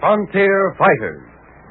Frontier Fighters.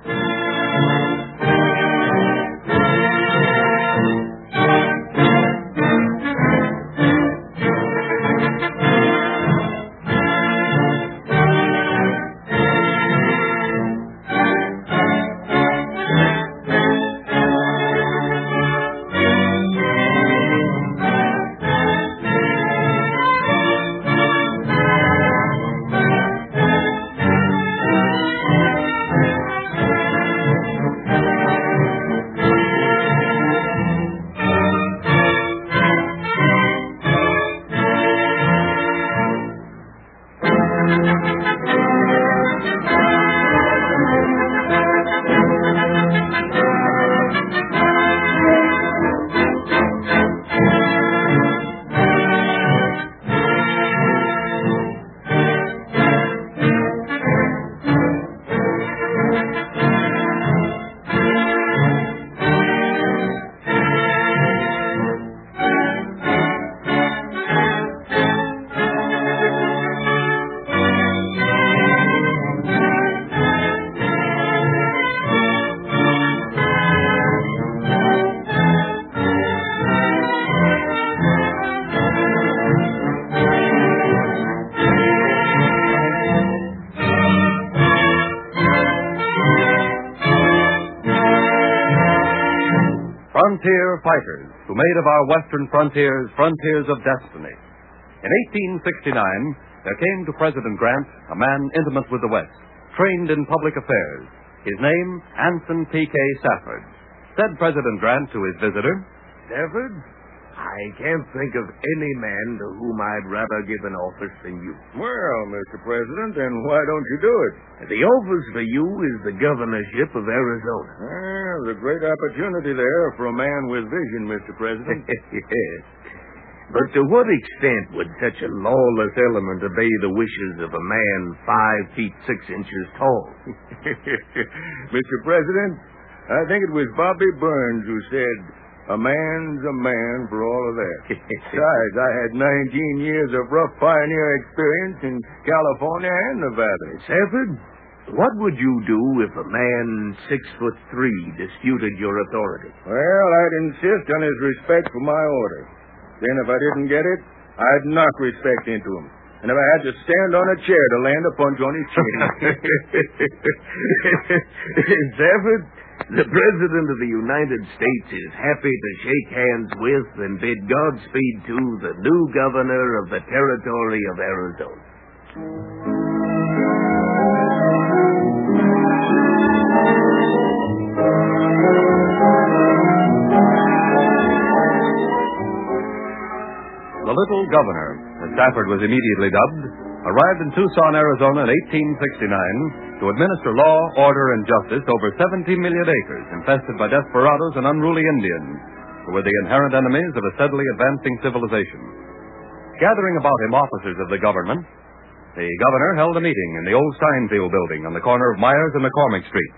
Frontier Fighters, who made of our western frontiers frontiers of destiny. In 1869, there came to President Grant a man intimate with the West, trained in public affairs. His name, Anson P.K. Stafford. Said President Grant to his visitor, Stafford, I can't think of any man to whom I'd rather give an office than you. Well, Mr. President, then why don't you do it? The office for you is the governorship of Arizona. Well, there's a great opportunity there for a man with vision, Mr. President. Yes. But to what extent would such a lawless element obey the wishes of a man 5 feet 6 inches tall? Mr. President, I think it was Bobby Burns who said, "A man's a man for all of that." Besides, I had 19 years of rough pioneer experience in California and Nevada. Stafford, what would you do if a man 6'3" disputed your authority? Well, I'd insist on his respect for my order. Then if I didn't get it, I'd knock respect into him. And if I had to stand on a chair to land a punch on his chin. Stafford, the President of the United States is happy to shake hands with and bid Godspeed to the new governor of the territory of Arizona. The Little Governor, as Stafford was immediately dubbed, arrived in Tucson, Arizona in 1869 to administer law, order, and justice over 70 million acres infested by desperados and unruly Indians, who were the inherent enemies of a steadily advancing civilization. Gathering about him officers of the government, the governor held a meeting in the old Steinfield building on the corner of Myers and McCormick Street.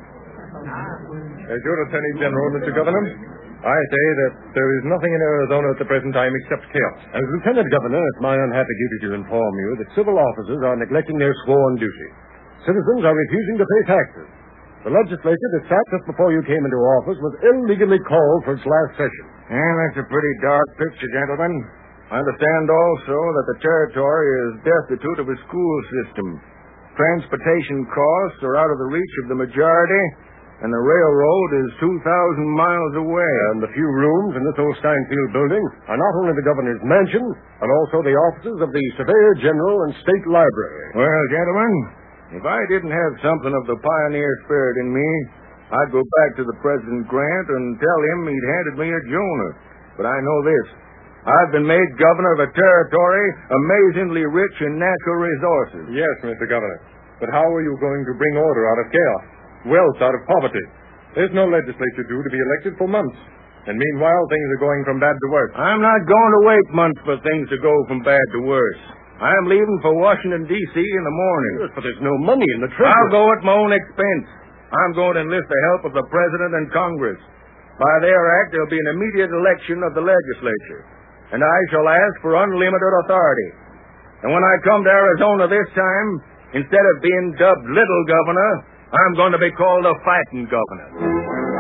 As your Attorney General, Mr. Governor, I say that there is nothing in Arizona at the present time except chaos. As Lieutenant Governor, it's my unhappy duty to inform you that civil officers are neglecting their sworn duty. Citizens are refusing to pay taxes. The legislature that sat just before you came into office was illegally called for its last session. And that's a pretty dark picture, gentlemen. I understand also that the territory is destitute of a school system. Transportation costs are out of the reach of the majority, and the railroad is 2,000 miles away. And the few rooms in this old Steinfield building are not only the governor's mansion, but also the offices of the Surveyor General and State Library. Well, gentlemen, if I didn't have something of the pioneer spirit in me, I'd go back to the President Grant and tell him he'd handed me a Jonah. But I know this. I've been made governor of a territory amazingly rich in natural resources. Yes, Mr. Governor. But how are you going to bring order out of chaos? Wealth out of poverty? There's no legislature due to be elected for months. And meanwhile, things are going from bad to worse. I'm not going to wait months for things to go from bad to worse. I'm leaving for Washington, D.C. in the morning. Yes, but there's no money in the treasury. I'll go at my own expense. I'm going to enlist the help of the President and Congress. By their act, there'll be an immediate election of the legislature. And I shall ask for unlimited authority. And when I come to Arizona this time, Instead of being dubbed Little Governor, I'm going to be called the Fighting Governor.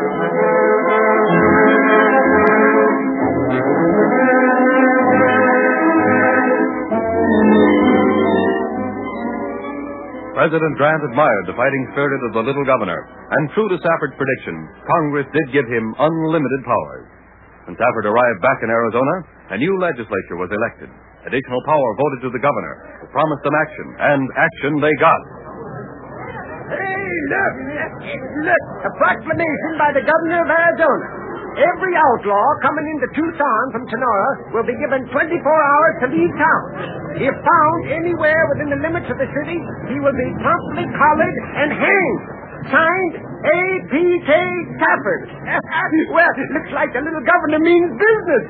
President Grant admired the fighting spirit of the little governor, and true to Safford's prediction, Congress did give him unlimited powers. When Safford arrived back in Arizona, a new legislature was elected. Additional power voted to the governor, who promised them action, and action they got. Hey, look! Look, a proclamation by the governor of Arizona. Every outlaw coming into Tucson from Sonora will be given 24 hours to leave town. If found anywhere within the limits of the city, he will be promptly collared and hanged. Signed, A.P.K. Safford. Well, looks like the little governor means business.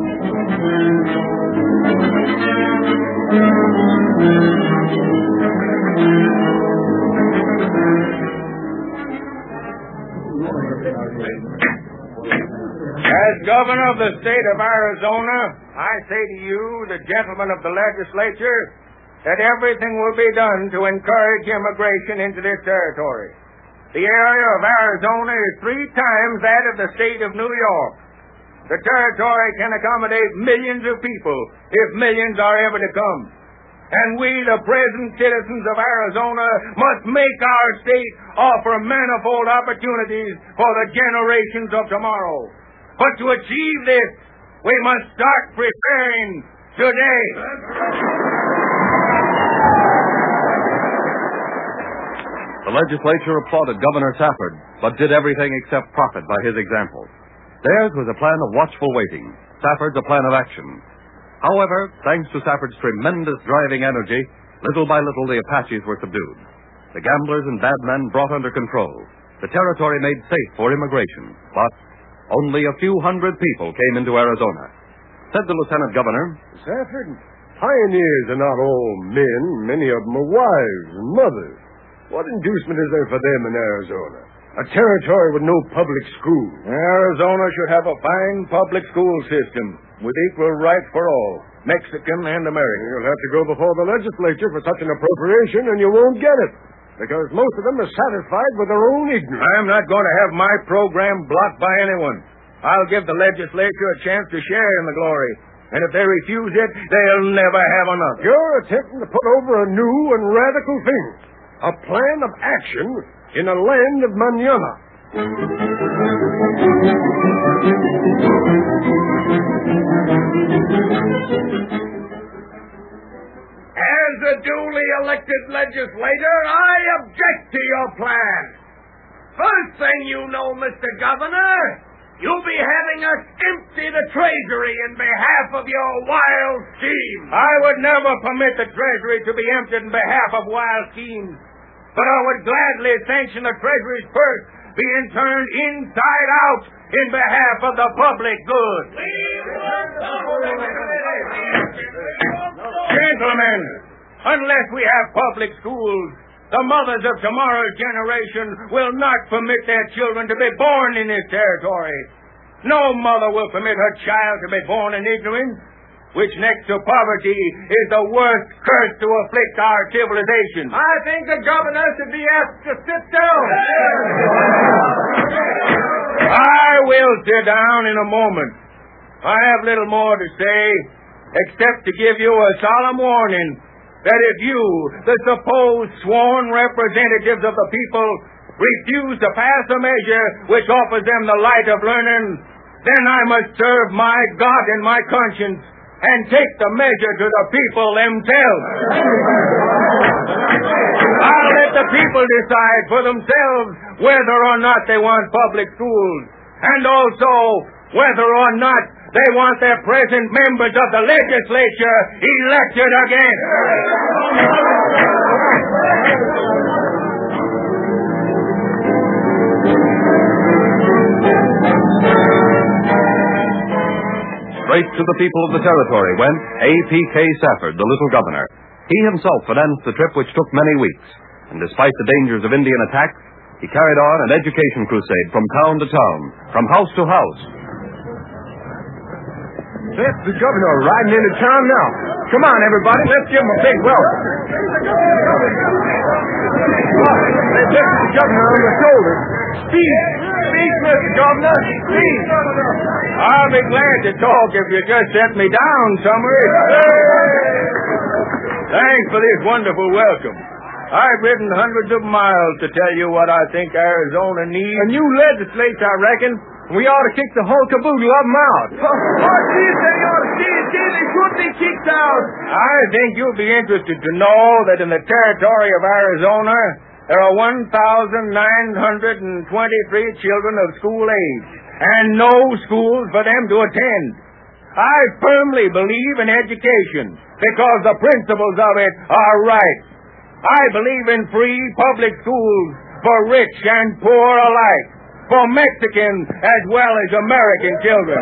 As governor of the state of Arizona, I say to you, the gentlemen of the legislature, that everything will be done to encourage immigration into this territory. The area of Arizona is 3 times that of the state of New York. The territory can accommodate millions of people if millions are ever to come. And we, the present citizens of Arizona, must make our state offer manifold opportunities for the generations of tomorrow. But to achieve this, we must start preparing today. The legislature applauded Governor Safford, but did everything except profit by his example. Theirs was a plan of watchful waiting. Safford's a plan of action. However, thanks to Safford's tremendous driving energy, little by little the Apaches were subdued. The gamblers and bad men brought under control. The territory made safe for immigration, but only a few hundred people came into Arizona. Said the lieutenant governor, Safford, pioneers are not all men. Many of them are wives and mothers. What inducement is there for them in Arizona? A territory with no public school. Arizona should have a fine public school system with equal rights for all, Mexican and American. You'll have to go before the legislature for such an appropriation, and you won't get it, because most of them are satisfied with their own ignorance. I'm not going to have my program blocked by anyone. I'll give the legislature a chance to share in the glory. And if they refuse it, they'll never have another. You're attempting to put over a new and radical thing. A plan of action in a land of manana. As a duly elected legislator, I object to your plan. First thing you know, Mr. Governor, you'll be having us empty the Treasury in behalf of your wild schemes. I would never permit the Treasury to be emptied in behalf of wild schemes. But I would gladly sanction the Treasury's purse being turned inside out in behalf of the public good. Gentlemen, unless we have public schools, the mothers of tomorrow's generation will not permit their children to be born in this territory. No mother will permit her child to be born in ignorance, which next to poverty is the worst curse to afflict our civilization. I think the governor should be asked to sit down. I will sit down in a moment. I have little more to say, except to give you a solemn warning that if you, the supposed sworn representatives of the people, refuse to pass a measure which offers them the light of learning, then I must serve my God and my conscience and take the measure to the people themselves. I'll let the people decide for themselves whether or not they want public schools, and also whether or not they want their present members of the legislature elected again. straight to the people of the territory went A.P.K. Safford, the little governor. He himself financed the trip, which took many weeks. And despite the dangers of Indian attacks, he carried on an education crusade from town to town, from house to house. That's the governor riding into town now. Come on, everybody, let's give him a big welcome. governor on the shoulder. Speak, Mr. Governor, speak. I'll be glad to talk if you just set me down, Summers. Thanks for this wonderful welcome. I've ridden hundreds of miles to tell you what I think Arizona needs. A new legislature, I reckon. We ought to kick the whole caboodle of them out. What do you say you ought to see? They should be kicked out. I think you'll be interested to know that in the territory of Arizona, there are 1,923 children of school age, and no schools for them to attend. I firmly believe in education because the principles of it are right. I believe in free public schools for rich and poor alike, for Mexican as well as American children.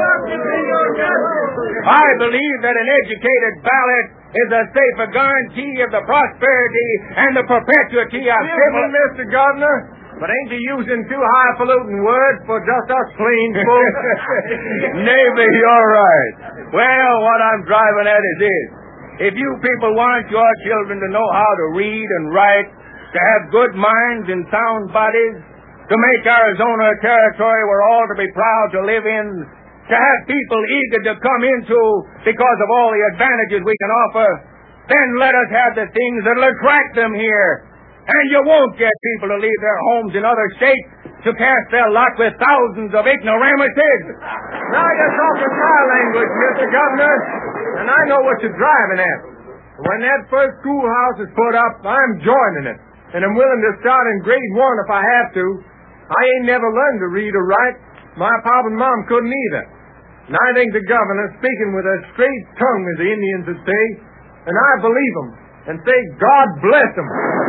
I believe that an educated ballot is a safer guarantee of the prosperity and the perpetuity of civil... Mr. Governor, but ain't you using too highfalutin words for just us plain folks? Neighbor, you're right. Well, what I'm driving at is this. If you people want your children to know how to read and write, to have good minds and sound bodies, to make Arizona a territory we're all to be proud to live in, to have people eager to come into because of all the advantages we can offer, then let us have the things that'll attract them here. And you won't get people to leave their homes in other states to cast their lot with thousands of ignoramuses. Now you're talking my language, Mr. Governor, and I know what you're driving at. When that first schoolhouse is put up, I'm joining it, and I'm willing to start in grade 1 if I have to. I ain't never learned to read or write. My pop and mom couldn't either. And I think the governor speaking with a straight tongue, as the Indians would say, and I believe him, and say, God bless him.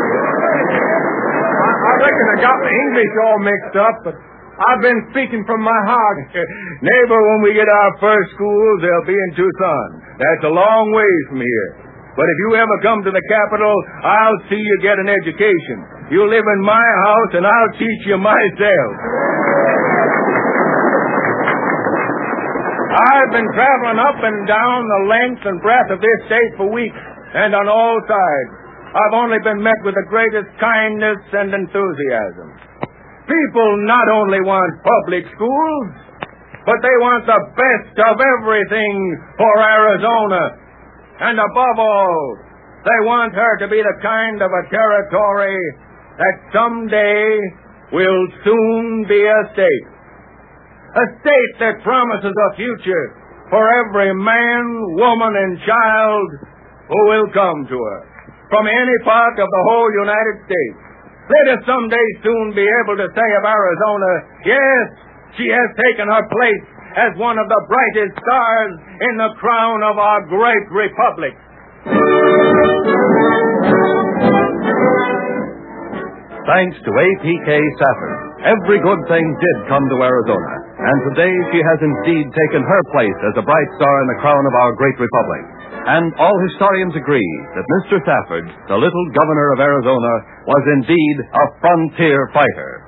I reckon I got my English all mixed up, but I've been speaking from my heart. Neighbor, when we get our first schools, they'll be in Tucson. That's a long ways from here. But if you ever come to the capital, I'll see you get an education. You live in my house, and I'll teach you myself. I've been traveling up and down the length and breadth of this state for weeks, and on all sides. I've only been met with the greatest kindness and enthusiasm. People not only want public schools, but they want the best of everything for Arizona. And above all, they want her to be the kind of a territory that someday will soon be a state. A state that promises a future for every man, woman, and child who will come to her from any part of the whole United States. Let us someday soon be able to say of Arizona, yes, she has taken her place as one of the brightest stars in the crown of our great republic. Thanks to A.P.K. Safford, every good thing did come to Arizona, and today she has indeed taken her place as a bright star in the crown of our great republic. And all historians agree that Mr. Safford, the little governor of Arizona, was indeed a frontier fighter.